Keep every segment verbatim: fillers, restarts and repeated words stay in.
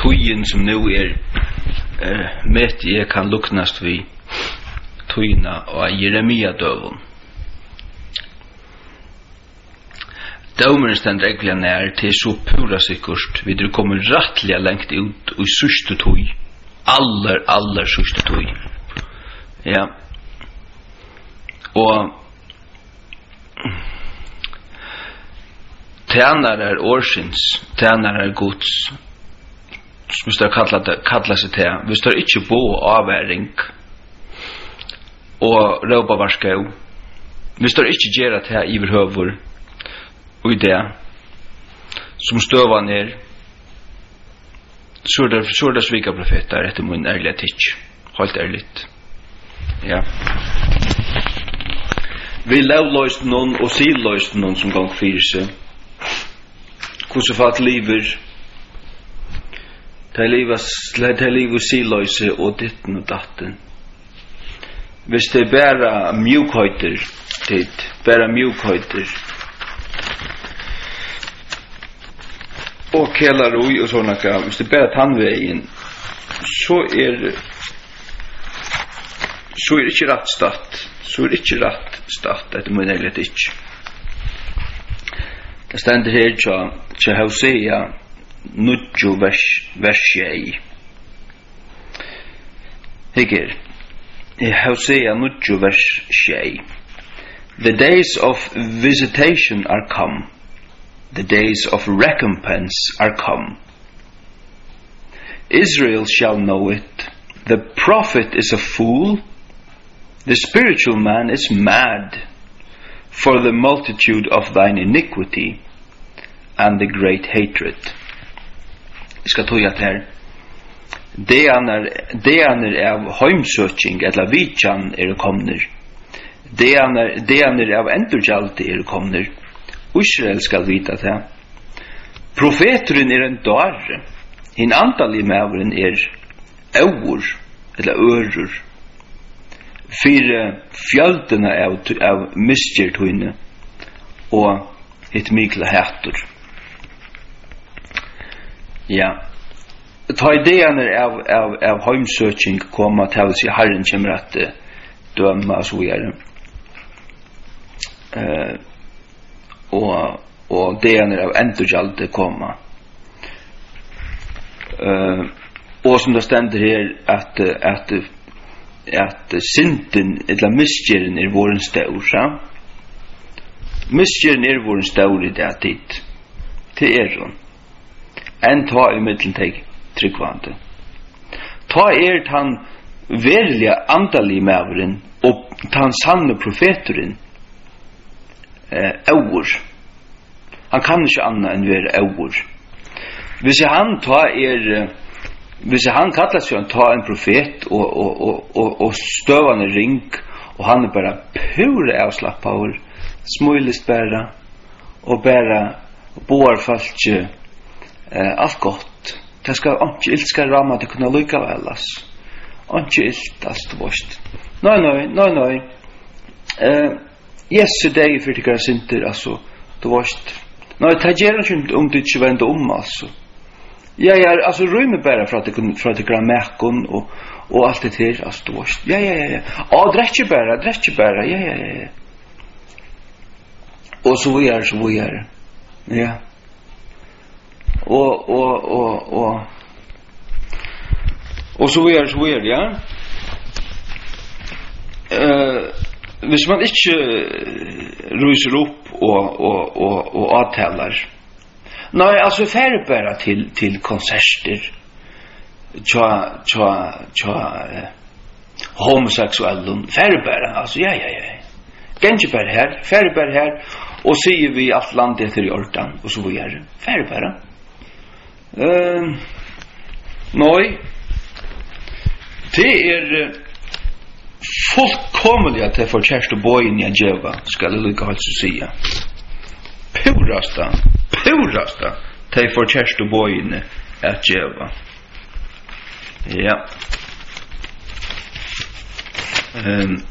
tøyen som nu er uh, med jeg kan luknast vi tøyna og Jeremia døven. Dømeren stendur egentlig nær til så pura sikkert vi du kommer rattelig lengt ut og i sørste tøy. Aller, aller sørste tøy. Ja. Og tjänare är årsins, tjänare är gods. Vi står kalla, kalla sig till. Vi står inte på avväring och råpa varskau. Vi står inte gera till iverhövor och i det som stövar ner så är det, så är det svika profeter efter min ärliga tids. Helt ärligt. Ja. Vi lovløst noen og siløst noen som gang fyrir seg. Hvordan fatt liver det er liv og siløse og ditten og datten. Hvis det er bare mjukhøyter tid, bare mjukhøyter og kjelar ui og sånne gav, hvis det er bare tannveien så er så er ikke rett statt så er ikke rett statt etter min eget ikke. Det stender her til Hosea nudjo vers tjei. Higger Hosea nudjo vers tjei. The days of visitation are come. The days of recompense are come. Israel shall know it. The prophet is a fool. The spiritual man is mad for the multitude of thine iniquity and the great hatred. Jeg skal tog at her. Det er av heimsøking, eller vitjan er komner. Det er av endurgjaldi er komner. Israel skal vita det. Profeteren er en dare. Hin andalig maveren er eur, eller örur. Fyre fjöldene av, av misgjørtøyne og et mykla hættur. Ja. Ta ideene av, av, av heimsøking koma til seg Herren kommer at døma og så videre. Uh, og, og ideene av endurgjaldet koma. Uh, og som det stender her at, at at synden eller misgjeren er våren staur, ja? Misgjeren er våren staur i det tid. Til er hun. En ta i middelen teg tryggvande. Ta er han verilige andalige maveren og han sanne profeteren eh, aur. Han kan ikke anna enn være aur. Hvis han ta er Hvis han kallar seg han ta en profet og, og, og, og, og støvande ring og han er bare pure avslappa og smulist bare og bare boar falsk eh, alt godt det skal ikke ilt skal ramma det kunne lykka velas ikke ilt alt vorst nei nei nei nei eh, yesterday for det gar sinter altså det vorst nei det gjør ikke om det ikke vender om altså. Ja, ja, alltså rymmer bara för att det för att det kan märkon och och allt det här alltså då. Ja, ja, ja. Ja, dräcker bara, dräcker bara. Ja, ja, ja. Och så vi är så vi är. Ja. Och och och och och så vi är så vi är, ja. Eh, hvis man inte ryser upp och och och och avtalar. Nej, alltså färre bara till till konserter. Tja tja tja eh, homosexuella färre bara alltså ja ja ja. Gänge bara här, färre bara här och säger vi att landet efter jordan och så vidare. Färre bara. Ehm nej. Det är fullkomligt att det får kärst och bojen i Jeva ska det lycka alltså säga. Purasta Purasta de får kärst och bojene att Jeva. Ja. Um,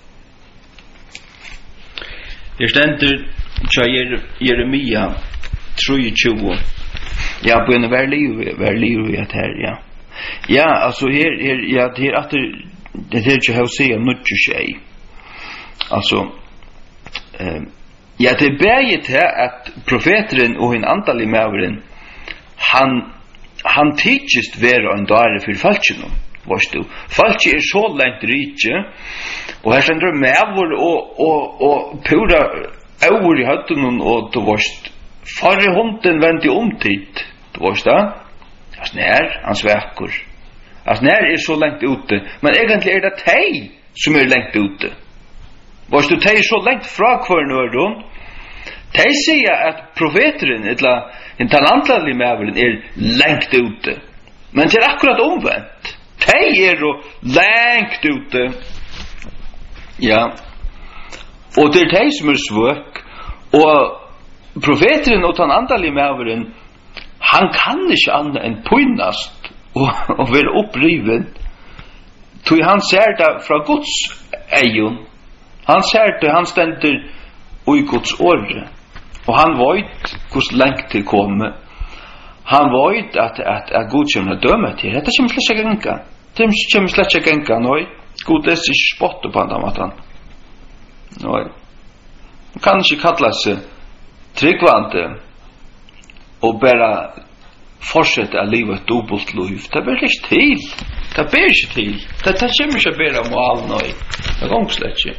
Her stendur tja Jeremia tjugotre. Ja, på en värlig värlig att här, ja. Ja, alltså här är ja, det är att det är ju hur säger mycket tjej. Alltså eh ja, det är bäget här att profeten och en antal i mävren han han teachest vara en dare för falschen. Varst du? Falche är så långt rike och här ständer mävor och och och pura över i hatten och då varst förre hunden vände om tid. Då varst det? Alltså när han sväcker. Alltså när är så långt ute, men egentligen är det tej som är långt ute. Varst du tej så långt fra kvar nu då? Tej säger att profeten eller en talantlig mävren är långt ute. Men det är akkurat omvänt. Tej är då långt ute. Ja. Och det är tej som är svök. Och profeten och den andliga mävren han kan inte annat än pynast och, och vara uppriven. Tog han ser det från Guds ögon. Han ser det, han ständer i Guds ord. Och han vet hur långt det kommer. Han vet att, att, att Gud kommer att döma till. Detta kommer släcka gänka. Det kommer släcka gänka, nej. Gud är sig spott på andra matan. Nej. Man kan inte kalla sig tryggvante och bara fortsätta att leva ett dubbelt liv. Det blir inte till. Det blir inte till. Det, det kommer inte bara mål, nej. Det går inte.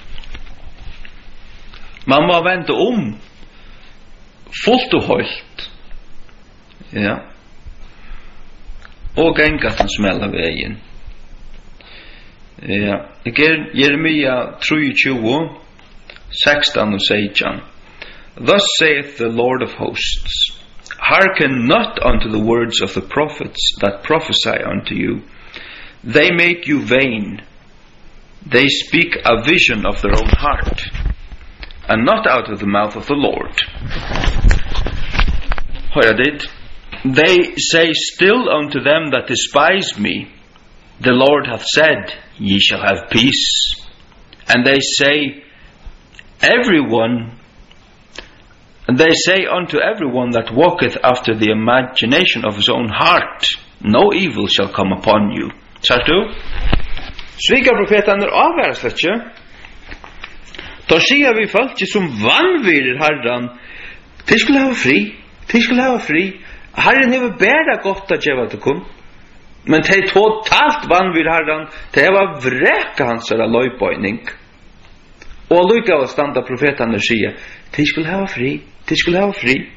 Man må vända om fullt och helt. Ja. Och gänga den smälla vägen. Ja. Jeremia tjugotre, sexton och sexton. Thus saith the Lord of hosts, hearken not unto the words of the prophets that prophesy unto you. They make you vain. They speak a vision of their own heart, and not out of the mouth of the Lord. Hör det? They say still unto them that despise me, the Lord hath said, ye shall have peace. And they say, everyone, and they say unto everyone that walketh after the imagination of his own heart, no evil shall come upon you. Sagt du? Svika profetan er avvärsletje. Då säger vi folk som vanvirer Herren, de skulle ha fri, de skulle ha fri. Herren hever bära gott att geva till kun. Men de totalt vanvirer Herren, de var vräka hans era lojböjning. Og lukka standa profetarna säga, de skulle ha fri, de skulle ha fri.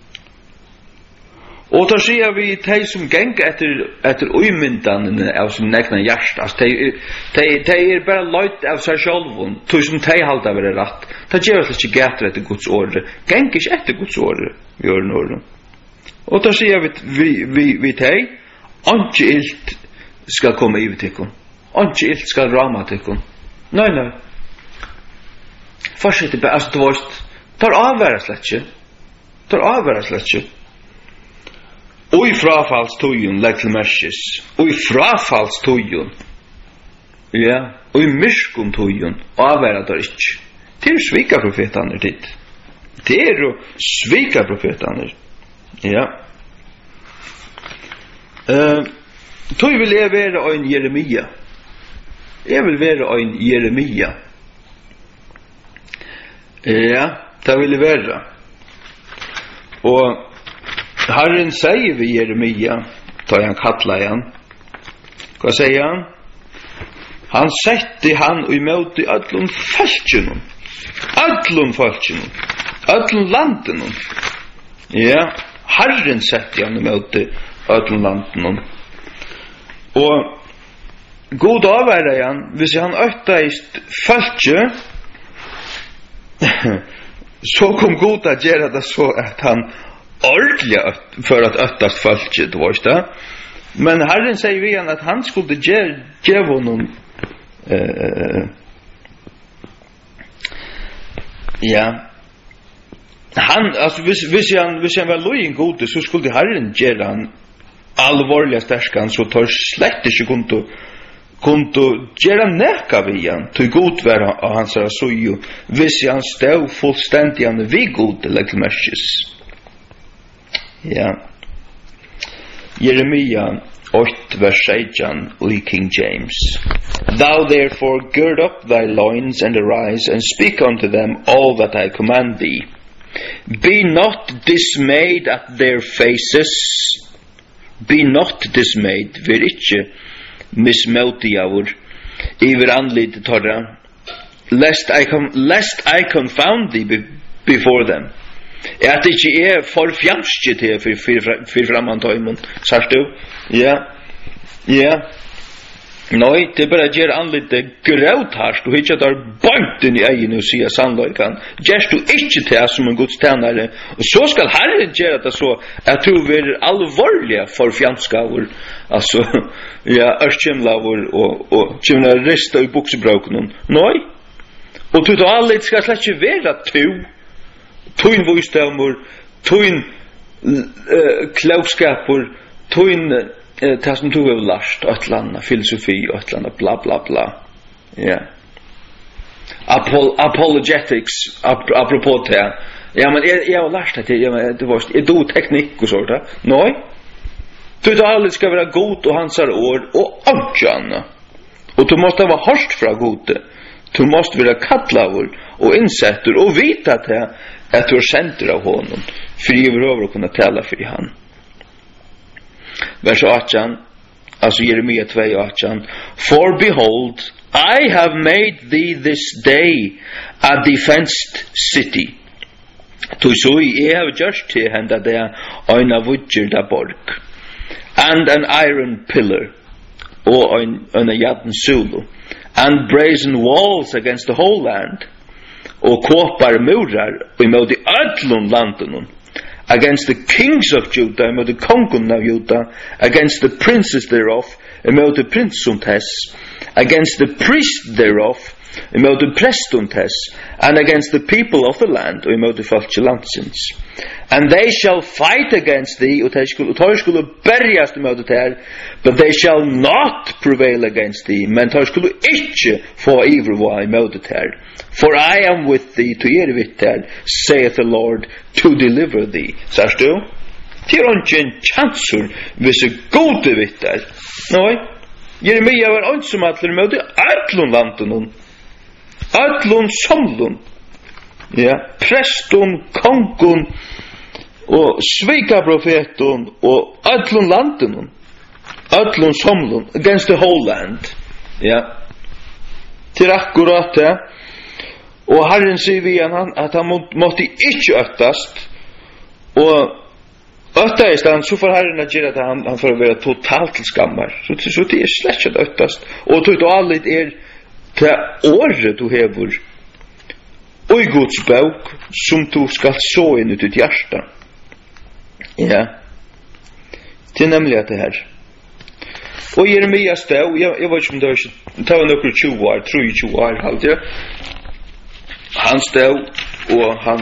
Og då säger vi de som gänga efter efter uimyndan av sin egna hjärta, de de de är bara löjt av sig själva, de som de halda vara rätt. Det gör oss inte gätter efter Guds ord. Gänga inte efter Guds ord, gör någon. Og då säger vi vi vi vi de inte ilt ska komma i till kon. Inte ilt ska rama till kon. Nej nej. Fortsätt det alltså det var tar avvara släcke. Tar avvara släcke. Oi frafallstojon lägg til merkes. Oi frafallstojon. Ja, oi miskuntojon avvara der ikkje. Det er svika profetaner dit. Det er jo svika profetaner. Ja. Eh, tog vil jeg være ein Jeremia. Jeg vil være ein Jeremia. Ja, det vil jeg være. Og Herren säger vi Jeremia, tar han kalla igen. Vad säger han? Han sätter han i möte i ödlun falskjenum. Ödlun falskjenum. Ödlun landenum. Ja, Herren sätter han i möte i ödlun landenum. Och god avvärda han, hvis han öttaist falskje, så kom god att göra det så att han ordentligt för att öttast falsket, varst det? Men Herren säger vi han att han skulle ge, ge honom uh, ja han, alltså hvis, hvis han hvis han var lojen gode så skulle Herren ge han allvarliga stärskan så tar slett inte kunde kunde göra näka vi han till god vara av hans rasojo hvis han stod fullständigt vi god lägg märkes. Ja. Jeremia eight vers seventeen i King James. Thou therefore gird up thy loins and arise and speak unto them all that I command thee. Be not dismayed at their faces. Be not dismayed. Ver ikkje mismotiavur iver andlit torra. Lest I com lest I confound thee be before them. At ikkje er for fjamskje til for for for framman tøymon. Sagt du? Ja. Ja. Nei, det er bare gjør anlitt grøvtarst og ikke der banten i egen og sier sannløykan. Gjørst du ikke til som en Guds tjenare, og så skal Herren gjøre det så at du vil alvorlige for fjamskavur, altså, ja, ørskjemlavur og, og kjemna rista i buksebrauken. Nei, og du da anlitt skal slett ikke være to, toin vøystamur, toin uh, klaukskapur, toin Eh, det som du har lært, et eller annet filosofi, et eller annet bla bla bla. Ja. Apol apologetics, ap apropos det. Ja, men jeg, jeg har lært det, ja, men det var, jeg do teknikk og sånt. Nei. Du da alle skal være god og hansar år, og ankjane. Og du måste være hørst fra gode. Du måste være kattlavur og innsetter, og vite at, at du er senter av honom, for jeg vil over å kunne tale for han. Vers eighteen, altså Jeremia two eighteen. For behold, I have made thee this day a defenced city. To so I have just til henda der øyna vudgerda borg, and an iron pillar, og øyna jadden sulu, and brazen walls against the whole land, og kåpar murar, og imod i ödlun landenun, against the kings of Judah, imod the kongun of Judah, against the princes thereof, imod the prinsum tess, against the priest thereof, imod the prestum tess, and against the people of the land, imod the falche landsins. And they shall fight against thee, og they skulle berjast imod det her, but they shall not prevail against thee, men they skulle ikke få iverva imod det her. For I am with thee to gjøre vitt her, saith the Lord, to deliver thee. Sars du? Til er ikke en chansur hvis er gode vitt her. Nei, Jeremia var ønsomatler med det ætlun landen, ætlun somlun, ja, prestun, kongun, og svika profetun, og ætlun landen, ætlun somlun, against the whole land, ja, til akkurat det. Og Herren sier vi han at han måtte ikke øttast, og øttast han, så får Herren at gjøre at han, han får være totalt til skammar. Så, så det er slett ikke øttast. Og tog du allit er til året du hever, og i Guds bøk, som du skal så inn ut ditt hjärsta. Ja. Det er nemlig at det her. Og Jeremia stod, jeg, jeg vet ikke om det var ikke, det var noen tjue år, tjue år, halte jeg. Han stod, og han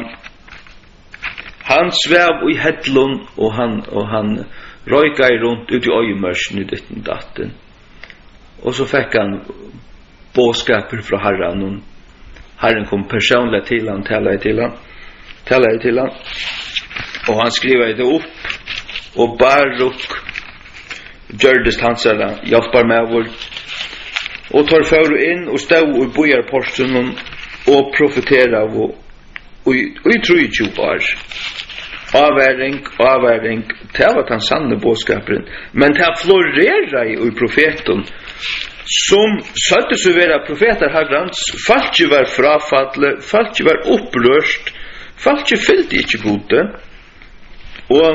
han svev i hedlun, og han og han røyka i rundt ut i øyemørsen i ditten datten. Og så fikk han båskaper fra Herren, og Herren kom personlig til han, talet til han, talet til han, og han skriver det opp, og Baruk gjørdest hansara, hjelpar med vår, og tar føru inn, og stod og bojar porsen, og profetera og og i tjuetre år. Avværing, avværing, det var den sanne bådskapen, men det florera i profeten, som søtte så være profeter herrans, falt ikke var frafattelig, falt ikke var opprørst, falt ikke fyllt ikke gode, og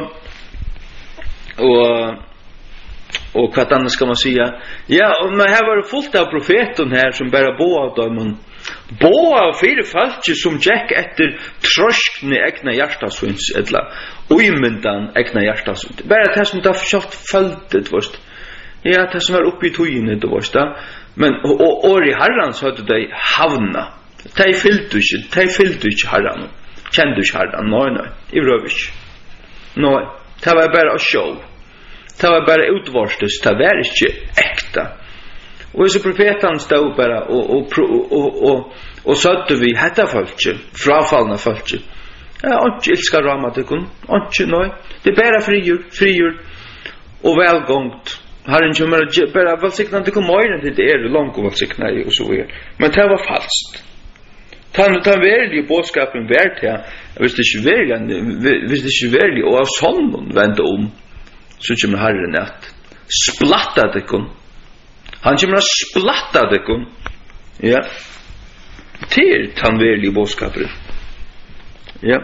og og hva annet skal man sige? Ja, men her var det fullt av profeten her, som bare bo av dem, bo av fire falske som gikk etter troskne egna hjertasvunds, eller uimyndan egna hjertasvunds. Bare det som da kjøpt føltet, vorst. Ja, det som var oppi i togene, det vorst. Men, og, og år i herrans hadde de havna. De fyllte ikke, de fyllte ikke herran. Kjente ikke herran, nei, nei, i røv ikke. Nei, det var bare å show. Det var bare utvarstes, det var ikke ekta. Og så profeten stod bare og, og, og, og, og, og søtte vi hetta folket, frafallna folket. Ja, inte älskar ramatikon, inte nej. Det är bara frigjord, frigjord och välgångt. Herren kommer bara välsignande till morgon till det är långt och välsignande och så vidare. Men det var falskt. Han tar verkligen bådskapen värt här. Hvis det inte verkligen, hvis det inte verkligen och av sonnen vända om, så kommer Herren att splatta det. Han kommer att splatta det. Ja. Till han verkligen bådskapen. Ja.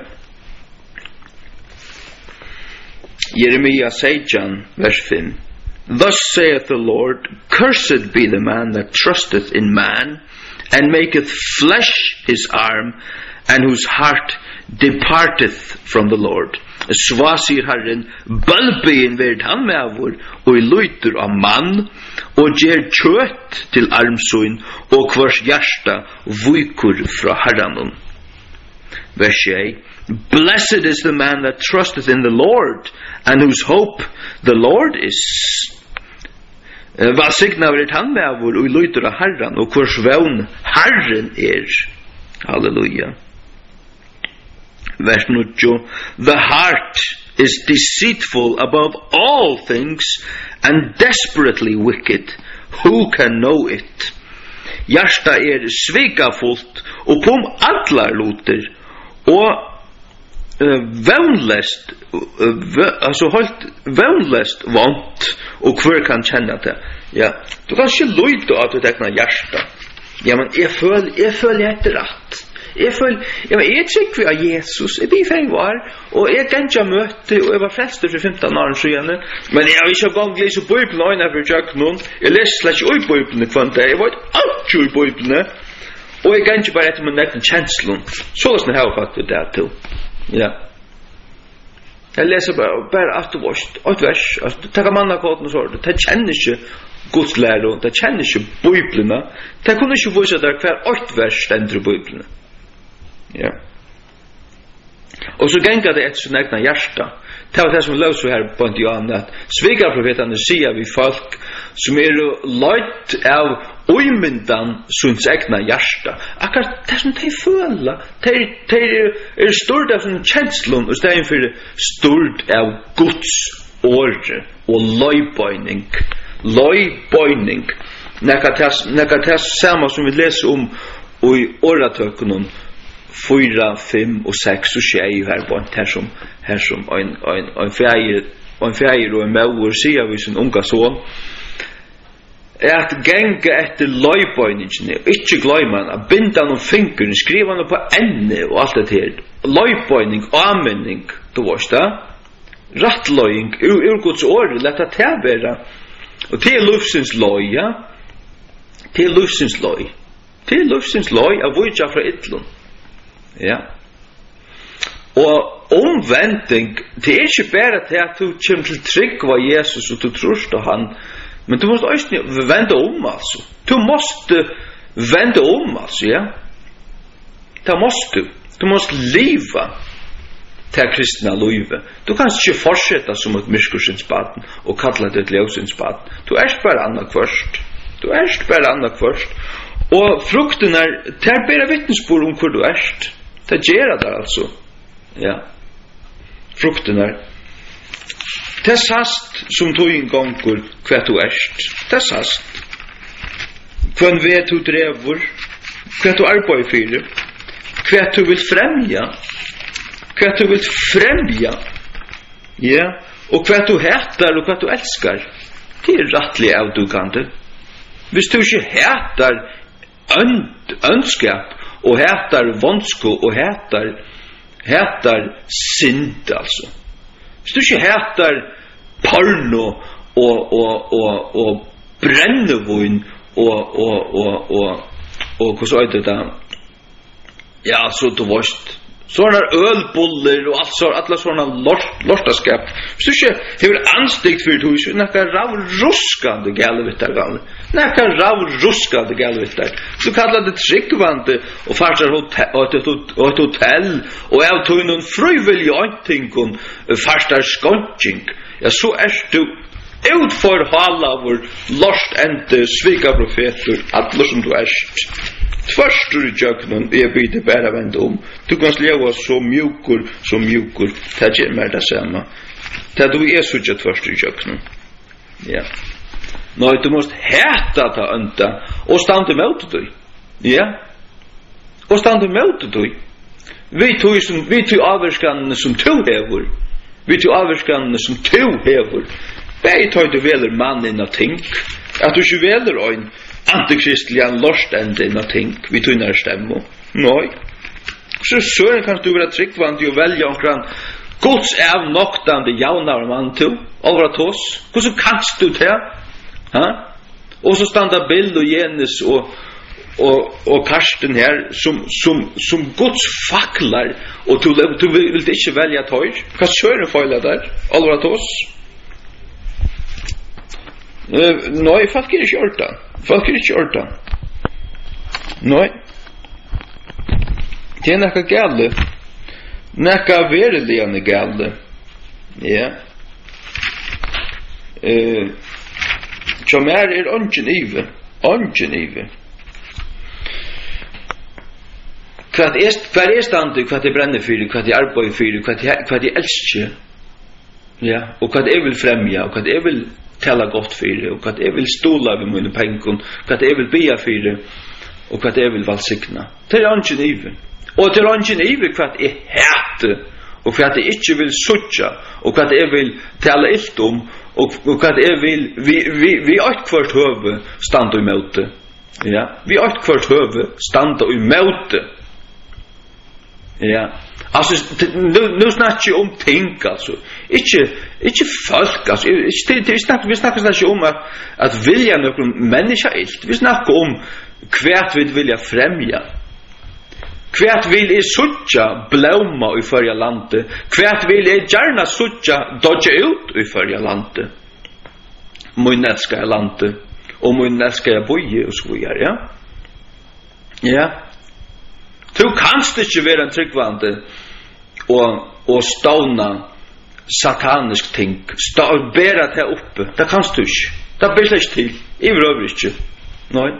Jeremia sexton, vers fem. Thus saith the Lord, cursed be the man that trusteth in man, and maketh flesh his arm, and whose heart departeth from the Lord. Sva sier Herren, bølbein verd han mevor, og i luitur av mann, og gjer kjøtt til armsøyn, og hvers hjärsta vuikur fra Herranon. Vers eight. Blessed is the man that trusteth in the Lord, and whose hope the Lord is. Hva signa verd han mevor, og i luitur av Herran, og hvers vevn Herren er. Halleluja. Vers nine. The heart is deceitful above all things and desperately wicked. Who can know it? Hjärsta er svekafullt och pom allar luter och uh, vänlest uh, alltså helt vänlest vant och hver kan känna det. Ja, du kan inte luta att du tecknar hjärsta. Ja, men jag föl jag följer inte rätt. Jeg føler, ja, men jeg tykker av Jesus, jeg blir fem var, og jeg kan ikke møte, og jeg var frelster for femten år siden, men jeg har ikke gang lese Bibelen øyne for Jacknon, jeg leser slett ikke i Bibelen kvant det, jeg var ikke i Bibelen, og jeg kan ikke bare etter min egen kjenslen, så løsne har jeg faktisk det til, ja. Jeg leser bare, bare aftervårst, et vers, takk av mannakåten og så, det kjenner ikke Guds lære, det kjenner ikke Bibelen, det kunne ikke vise der hver et vers stender i Bibelen. Ja. Och så gänga det ett sån egna hjärta. Det var det som lös så här på en Johan att svigarprofeterna säger vi folk som är löjt av oymyndan sunds egna hjärta. Akkurat det som de føler. De är stort av sån känslon och ställen för stort av Guds ord och löjböjning. Löjböjning. Näka det samma som vi läser om och i oratökonon fyra, fem och sex och tjej här på här som här som en en en fjärde en fjärde och en mor säger vi sin unga son är att gänga efter löjböjningen inte glömma att binda någon finger skriva något på änne och allt det här löjböjning användning då var det rättlöjning ur Guds ord lätta tävera och till lufsens löja till lufsens löj till lufsens löj av vujja fra ytlun. Ja. Og omvending, det er ikke bare til at du kommer til trygg av Jesus og du tror på han, men du måste også vende om, altså. Du måste vende om, altså, ja. Det måste du. Du måste leva til kristna livet. Du kan ikke fortsette som et myrskursens baden og kalla det et løsens baden. Du er bare annak først. Du er bare annak først. Og frukten er, det er bare vittnesbord om hvor du erst. Det gjør det altså. Ja. Frukten er. Det er sast som tog en gang hva du erst. Det er sast. Hva vet du drever. Hva du arbeider for. Hva du vil fremja. Hva du vil fremja. Ja. Og hva du heter og hva du elskar. Det er rettelig avdugande. Hvis du ikke heter ønd, ønskap og heter vansko og heter heter synd altså. Hvis du ikke heter porno og og og og brennevin og og og og og hva så heter det? Ja, så du varst sånne ølboller og alt så alla sånne lortaskap. Hvis du ikke hever anstikt for det, så nekka ravruskande galevittar gale. Nekka ravruskande galevittar. Så kallar det tryggvante og farsar et hotell og av tog noen frivillig antingon farsar skåntsing. Ja, så er du utfor hala vår lort ente svika profeter, alle som du erst. tvärstur i jöknun, jag byter bara vända om. Du kan leva så mjukor, så mjukor. Det är mer det samma. Det du är så tvärstur i jöknun. Ja. Nej, du måste häta ta anta och stanna emot dig. Ja. Och stanna emot dig. Vi tog som vi tog avskan som to hävor. Vi tog avskan som to hävor. Bäj tar du väl mannen och tänk att du ju väl en antikristlian lostande in och tänk vi tog när stämmo. Nej. Så så kan du vara tryckvant och välja omkring Guds är noktande jaunar man to. Allra tos. Hur så kanst du det? Ha? Och så standa bild och Jens och och och Karsten här som som som Guds facklar och du du vill inte välja tøy. Vad kör du för där? Allra tos. Eh nej, folk är skjorta. Folk är skjorta. Nej. Det är något galet. Något verkligen galet. Ja. Eh som är er ungen ive. Ungen ive. Vad är vad är standu, vad det bränner för, vad det arbetar för, vad det vad det älskar. Ja, och vad det vill främja och vad det vill tala gott för det och vad det vill stola vid mina pengar, vad det vill be för det och vad det vill välsigna. Det är ungen ive. Och det är ungen ive vad är hät och vad det inte vill sucha och vad det vill tala ilt om och och vad det vill vi vi vi har kvart huvud standa emot det. Ja, vi har kvart huvud standa emot det. Ja. Alltså nu nu snackar jag om tänk alltså. Inte inte folk alltså. Det vi snackar vi snackar inte om att att vilja någon människa ilt. Vi snackar om kvärt vi vilja främja. Kvärt vill är sucha blomma i förra landet. Kvärt vill är gärna sucha dodge ut i förra landet. Mun älskar landet och mun älskar boje och så vidare, ja. Ja. Du kanst inte vara en tryggvande och, och ståna satanisk ting. Stå, bära det uppe. Det kanst du inte. Det blir släkt till. I röver inte. Nej.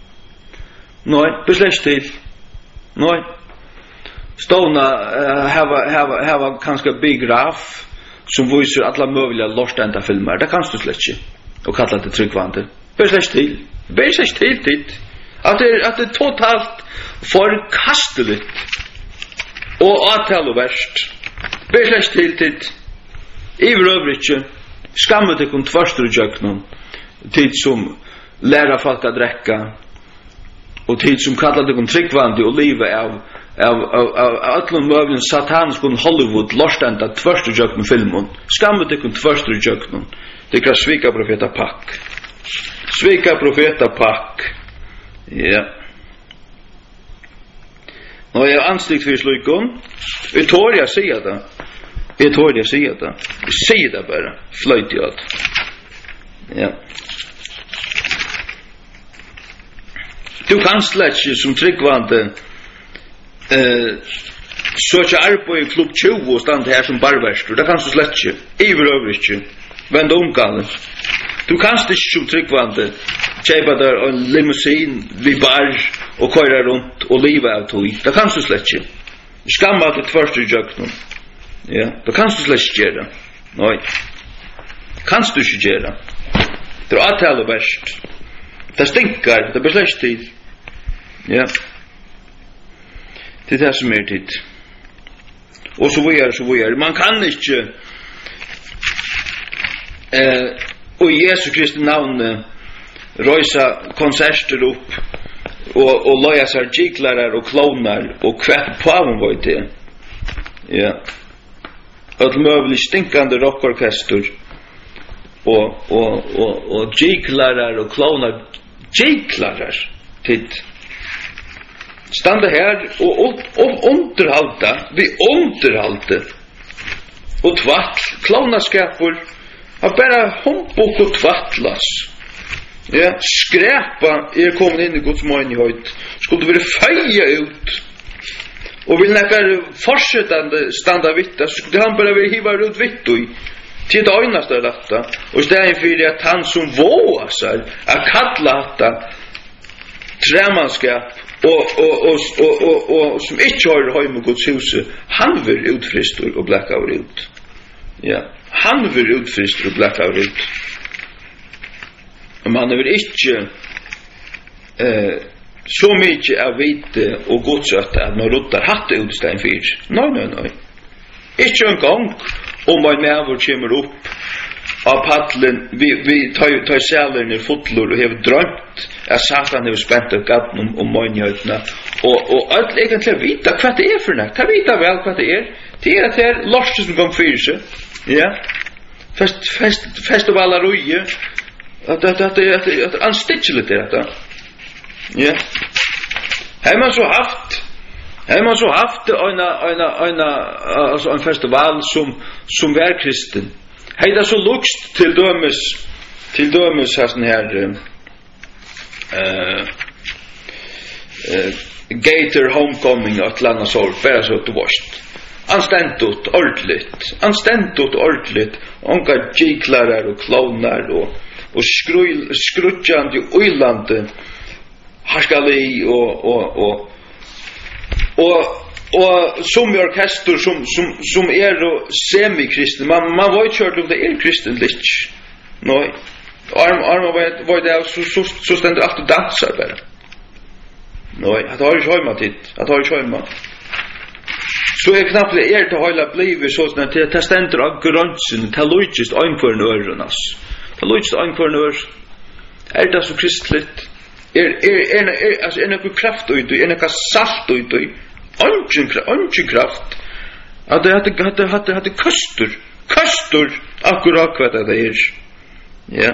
Nej, blir släkt till. Nej. Ståna uh, hava, hava, hava kanske biograf som visar alla möjliga lortända filmer. Det kanst du släkt inte. Och kalla det tryggvande. Blir släkt till. Blir släkt till dit. Att det, att det är totalt förkastligt och avtal och värst. Beslöst till tid. I övrigt skammet det kom tvärstur i jöknum. Tid som lära folk att dräcka. Och tid som kallar det kom tryggvande och livet av av av av allon möjligen satanisk Hollywood lostända tvärstur i jöknum filmen. Skammet det kom tvärstur i jöknum. Det kan svika profeta Pack. Svika profeta Pack. Ja. Och jag anstikt för slukon. Jag tror jag säger det. Jag tror jag säger det. Säg det bara. Flöjt jag allt. Ja. Du kan släcka som tryggvande eh, söka arpo i klubb tjugo och stanna här som barvärstor. Det kan du släcka. Iver övrigt. Vända omgången. Du kan inte som tryggvande köpa där en limousin vid bar och köra runt och leva av tog. Det kan du släcka. Skamma att det först i jöknum. Ja, det kan du släcka göra. Nej. Kan du inte göra. Det är avtal och värst. Det stinkar. Det blir släckt tid. Ja. Det är det som är tid. Och så vidare, så vidare. Man kan inte eh, och i Jesu Kristi namn röjsa konserter upp och, och loja sig giklarar och klonar och kvätt på avon var det. Ja. Ett möjligt stinkande rockorkester och, och, och, och giklarar och klonar giklarar till standa här och, och, och underhalta vi underhalta och tvatt klonaskapor att bara hombok och tvattlas. Ja, skräpa är kommit in i Guds menighet. Skulle vi feja ut och vill näka fortsättande standa vitta så skulle han bara vilja hiva ut vitt i till det ögnaste detta och istället för att han som vågar sig att kalla detta trämanskap og og og og og, og som ikke har heim og Guds hus, han vil utfristur og blekka over ut. Ja, han vil utfristur og blekka over ut. Man vil ikke eh så mykje av vite og godsøtte at man ruttar hatt utstein fyr. Nei, nei, nei. Ikke en gang om man med kommer opp av paddelen, vi, vi tar, tar sælerne fotlor og har drømt at Satan har spent av gaten om, om mannhjøtene og, og alt egentlig vita hva det er for nek. Ta vita vel hva det er. Det er at det er lorste som kan fyre seg. Ja. Fest, fest, festivalarøye. At det er anstitchelig til dette. Ja. Har man så haft har man så haft en, en, en, altså en festival som, som var kristen. Har det så lukst til dømes til dømes her sånn her uh, uh, Gator Homecoming og et eller annet sår, bare så til vårt. Anstentot, ordentligt. Anstentot, ordentligt. Onka giklarer og klovner og, og skrutjande og uilande harskali og og og og og som orkester som som som er semi-kristne. Man man var ikke hørt om det er kristen litt. Nei. Arm arm var det så så så stender alt og danser bare. Nei, at har ikke hørt tid. At har ikke hørt. Så er knapt det er til høyla blive sånn at det stender av grønsen til lojtest øynfor nørenas. Til lojtest øynfor nør. Er det så kristligt? Er er er er altså er nokre kraft ut og er nokre salt ut og ungen ungen kraft. At det hadde hadde hadde hadde kastur kastur akkurat hva det er. Ja.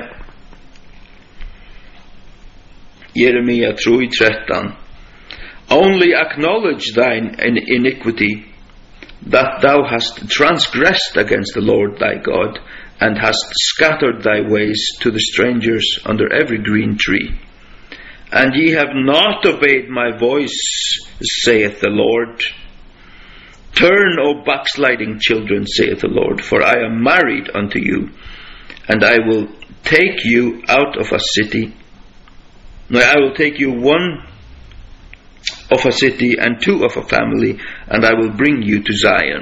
Jeremia three thirteen. Only acknowledge thine iniquity, that thou hast transgressed against the Lord thy God, and hast scattered thy ways to the strangers under every green tree. And ye have not obeyed my voice, saith the Lord. Turn, O backsliding children, saith the Lord, for I am married unto you, and I will take you out of a city. No, I will take you one of a city and two of a family, and I will bring you to Zion.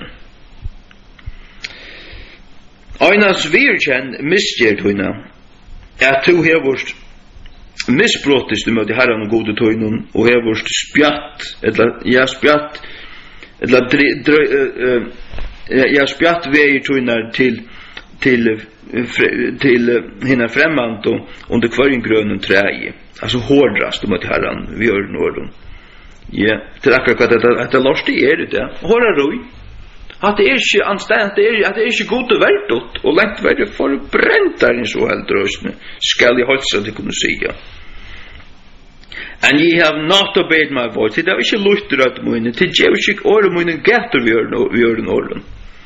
Einas virkjenn misgjert huna, at du hevurst misbrottist imot herran og gode tøynun, og hevurst spjatt, eller ja spjatt, eller dre, dre, uh, ja spjatt veier tøynar til til til hina fremmant og under kvarjen grønnen træi, altså hårdrast imot herran vi gjør nordun. Ja, det er akkurat at det, det lorste er det, ja. Håra roi. At det er ikke anstendig, det er, at det er ikke god og verdot, og lengt verre for brent der en så heldrøsne, skal jeg holde seg til kunne si, ja. And ye have not obeyed my voice. Det er ikke lukter at mine, til jeg ikke året mine gater vi gjør den åren.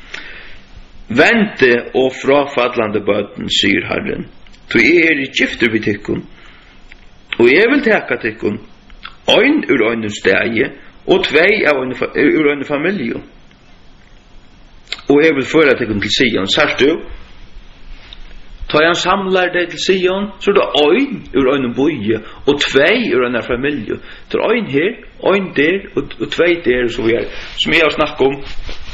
Vente og frafadlande bøten, sier Herren, for jeg er i gifter vid tikkun, og jeg vil teka tikkun, ein ur ein stæge og tvei av ein ur ein familie. Og eg vil føra teg til Sion. Sært du? Ta han samlar deg til Sion, så er det ein ur ein boje og tvei ur ein familie. Så er ein her, ein der og, og tvei der så vi er. Som jeg har snakket om.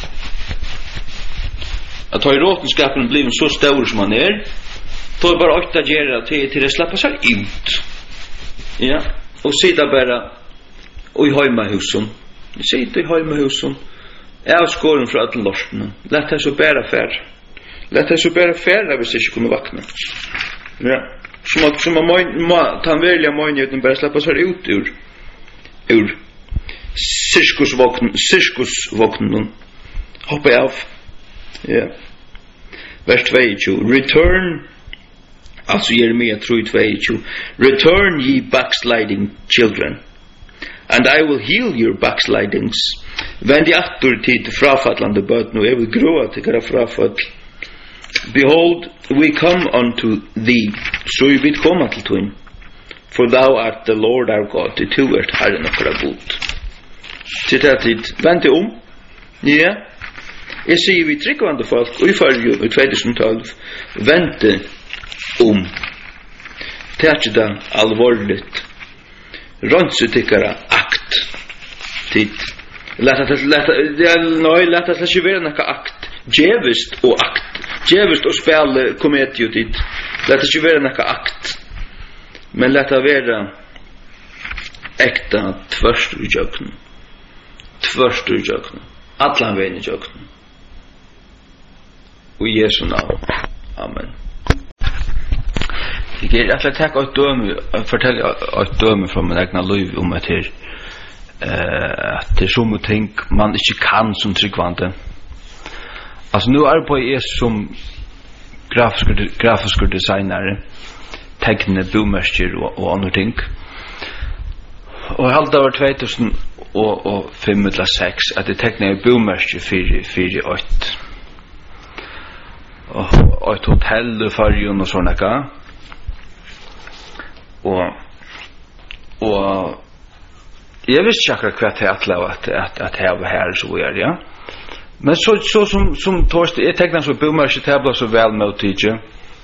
At ta i råtenskapen blir så stor som han er, så er bare åtta gjerra til, til det slapper seg ut. Ja. Og sida bara og i heimahusen. Sida i heimahusen. Jeg har skåren fra alle lortene. Lett det så bæra fær. Lett det så bæra fær hvis jeg ikke kunne vakna. Ja. Som at som man ta en velja møgnheten bare slappa seg ut ur ur sirkusvoknen sirkusvoknen hoppa av. Ja. Vers tjueto. Return, altså Jeremia three twenty-two, return ye backsliding children, and I will heal your backslidings. Vend i attur tid frafallande bøtn, og jeg vil gråa til kara frafall. Behold, we come unto thee, så vi vil komme til tøyn, for thou art the Lord our God, til tu ert Herren okkara god. Citatid, vend i om, ja, jeg sier vi tryggvande folk, og i farju i twenty twelve, vente om. Det er ikke det alvorligt. Rønse tykkara akt. tid. Lätta lätta nej lätta det ska vara något akt. Djävust och akt. Djävust och spel komedi tid. Lätta ska vara något akt. Men lätta vara äkta tvärst i jöknen. Tvärst i jöknen. Allan vägen i jöknen. Och i Jesu namn. Amen. Jag vill att ta ett döme, fortälja ett döme från min egna liv om att det eh att det är så ting man inte kan som tryggvante. Alltså nu arbetar jag som grafisk grafisk designer, teckna boomärker och, och andra ting. Och helt över två tusen fem eller sex att det tecknar boomärker för för ett och ett hotell för ju och såna ka. Och och jag visste inte akkurat vad det är att att att ha här så är det, ja. Men så så som som Torsten jag tecknar så boomärker tablar så väl mot teacher.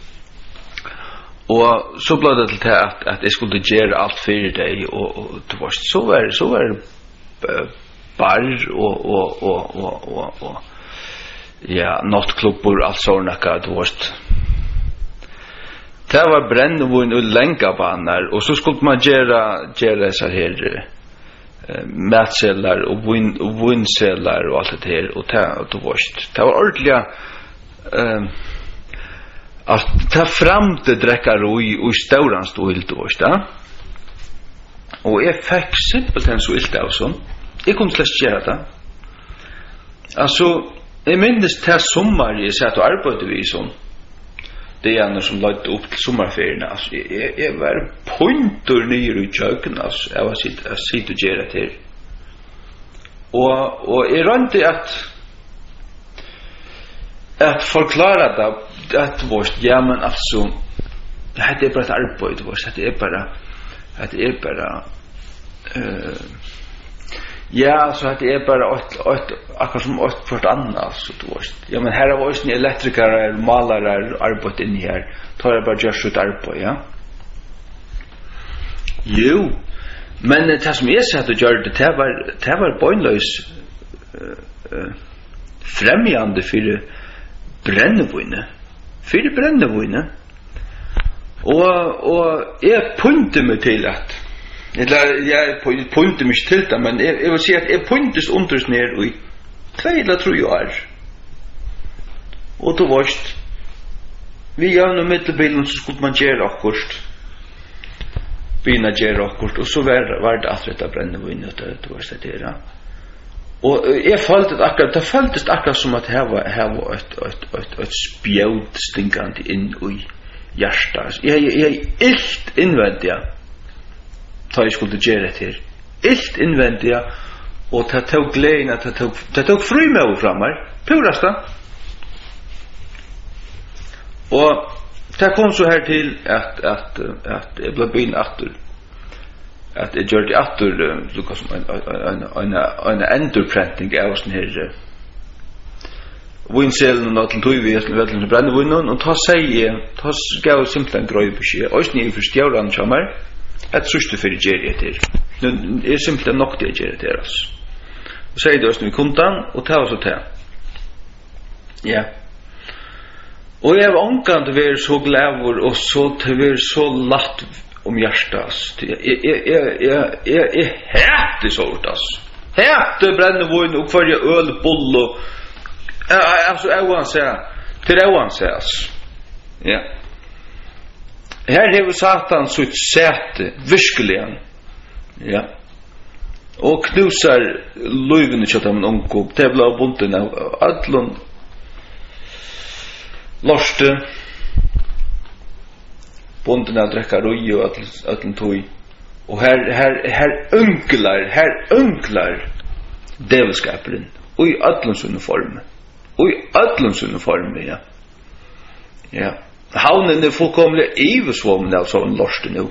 Och så blev det till att att jag skulle göra allt för dig och, och det var så var så var bar och och och och och, och ja, nattklubbar allt såna ka det var det var brännvin och länkabanor och så skulle man göra göra så här eh, matsedlar och vin och vinsedlar och allt det här och ta och det var det var ordentliga eh att ta fram det dräckar och i stora stil då va och är fick simpelt en så ilt av så jag kunde släppa göra det alltså jag minns det sommar jag satt och arbetade vi som det är som lagt upp till sommarferien alltså jag, jag var pointer ner i köken alltså jag var sitt att sitta och göra det och och är rent att att förklara det att vart ja men alltså det är bara ett arbete vart det är bara att det är bara eh ja så att det är bara ett ett akkurat som ett för annat så då ja men här var ju en elektriker målare arbete in här tar jag bara just ut arbete ja jo men det som är så att det gör det var det var pointlös främjande för brännvin för brännvin och och är punkten med till att eller jag pointer mig till det men jag vill säga att jag pointes unders ner i två eller tre år och då varst vi gör nu mittelbilen så skulle man göra akkurat bina göra akkurat och så var, var det att rätta brännvin och det var så där och jag fallt det akkurat det falltes akkurat som att här var här var ett ett ett ett spjåd stinkande in i hjärtat jag jag illt invändiga ta jag skulle göra det här illt invändiga och ta tog glädjen att ta tog ta tog frimöv framåt purasta och det kom så här till att att att det blev bin åter att det gör det åter Lukas en en en en enterprinting av sån här vinselen och till tog vi är väl den brände vinnen och ta sig ta gav simpelt en gröj besked och ni förstår han kommer att suste för det till nu är simpelt nog det ger det oss och säger det oss nu kontan och ta oss och ta ja och jag var onkant att vara så glädjor och så till vara så latt om hjärtas jag jag jag jag jag hatar sånt alltså hatar brännvin och för jag öl boll och alltså jag vill säga till det vill säga ja här har Satan så ett säte virkeligen ja och knusar löven i chatten om kop tävla bunten av allon loste bunten av dräcka roj och allon tog och här här här unklar här unklar djävulskapen och i allons uniform och i allons uniform ja ja havnen är fullkomligt ivesvåmmen av sån loste nu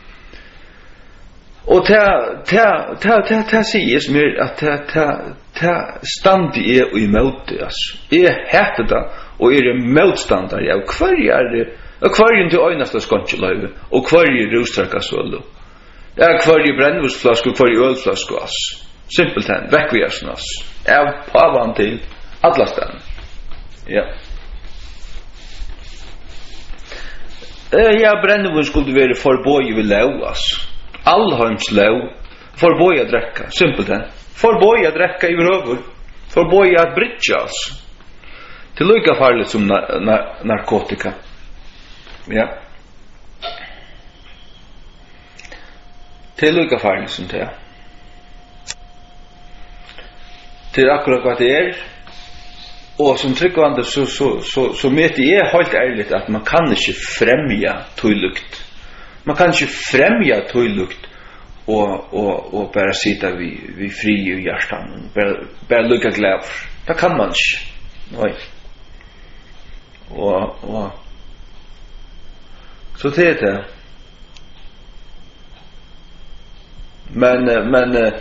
och ta ta ta ta ta sägs mer att ta ta ta stand är i mot alltså är heter det och är det motståndare av kvarjar och kvarjen till öjnasta skontlöve och kvarje rostraka så då ja kvarje brännvåsflaska och kvarje ölflaska ass Simpelt hen, vekk vi oss oss. Av pavan til alla ställen. Ja. Eh, ja, brännvin skulle vara förboj vid lövas. Allheims löv. Förboj att dräcka. Simpelt hen. Förboj att dräcka i rövur. Förboj att brytja oss. Till lika farligt som na- na- narkotika. Ja. Till lika farligt som det. Till akkurat vad det är. Och som tryggvande så så så så mäter är helt ärligt att man kan inte främja tøylukt. Man kan inte främja tøylukt och och och bara sitta vid vid fri i hjärtan. Bara bara lukka glad. Det kan man inte. Nej. Och och så det är det. Men men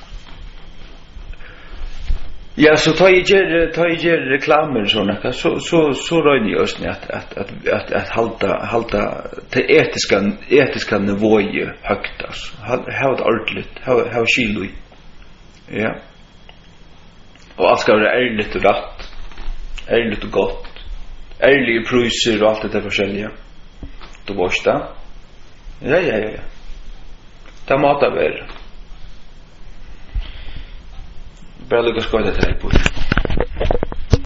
ja, så tar jag ger tar jag ger reklamer såna så så så rör ni oss att att att att att hålla hålla det etiska etiska nivåer högt alltså. Ha det ordentligt. Ha ha skilui. Ja. Och allt ska vara ärligt och rätt. Ärligt och gott. Ärliga priser och allt det där försäljning. Du förstår? Ja, ja, ja. Det måste vara. Bara lukka skoja til deg på.